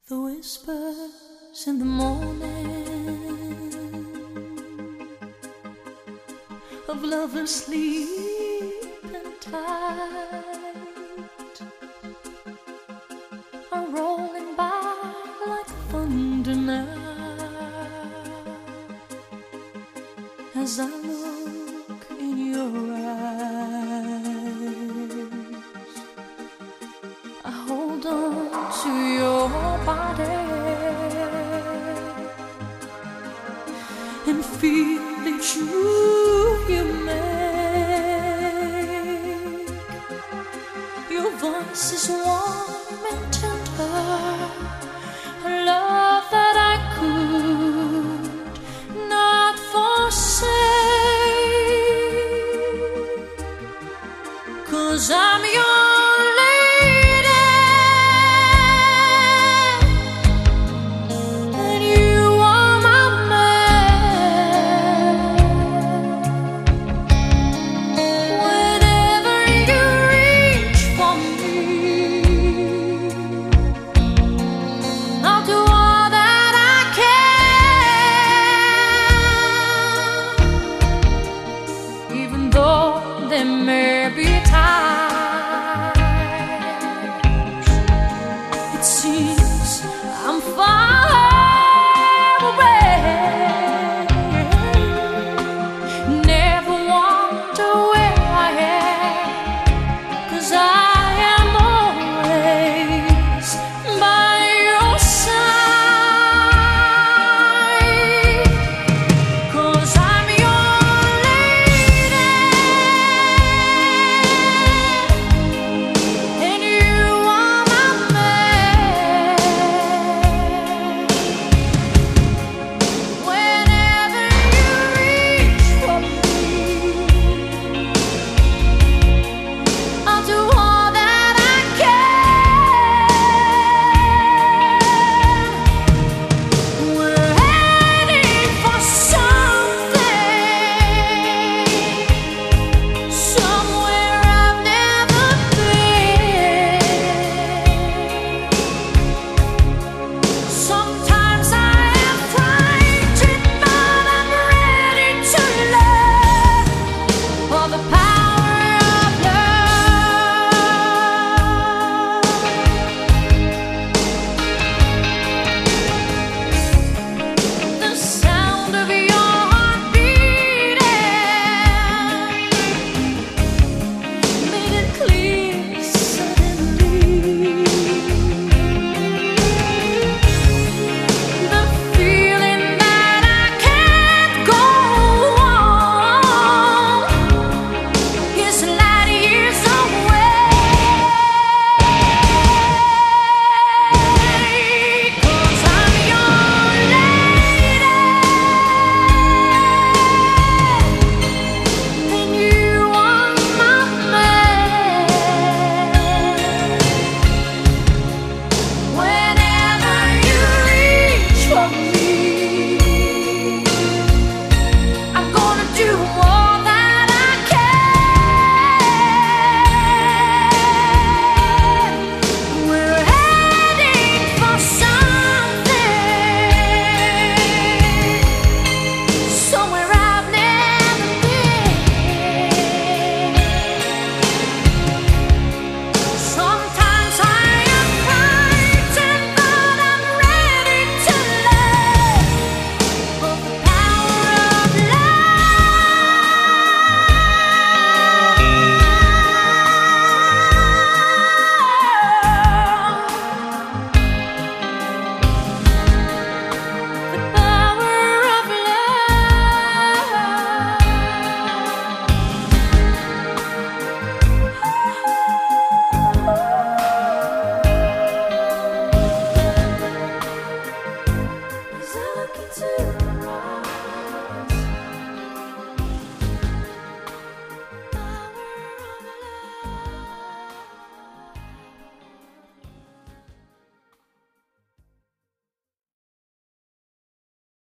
The whispers in the morning of lovers sleeping tight are rolling by like thunder now as I look in your eyes. I hold on to your body and feel each move you make. Your voice is warm and tender, a love that I could not forsake, 'cause I'm your there may be times it seems I'm far